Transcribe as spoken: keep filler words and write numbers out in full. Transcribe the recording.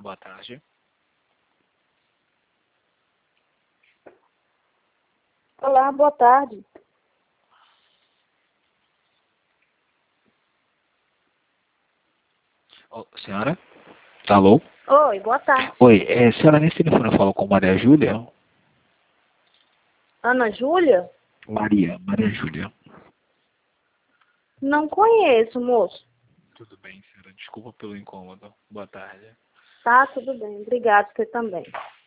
Boa tarde. Olá, boa tarde. Oh, senhora? Alô? Oi, boa tarde. Oi, é, senhora, nesse telefone eu falo com Maria Júlia? Ana Júlia? Maria, Maria Júlia. Não conheço, moço. Tudo bem, senhora. Desculpa pelo incômodo. Boa tarde. Tá, tudo bem. Obrigado, você também.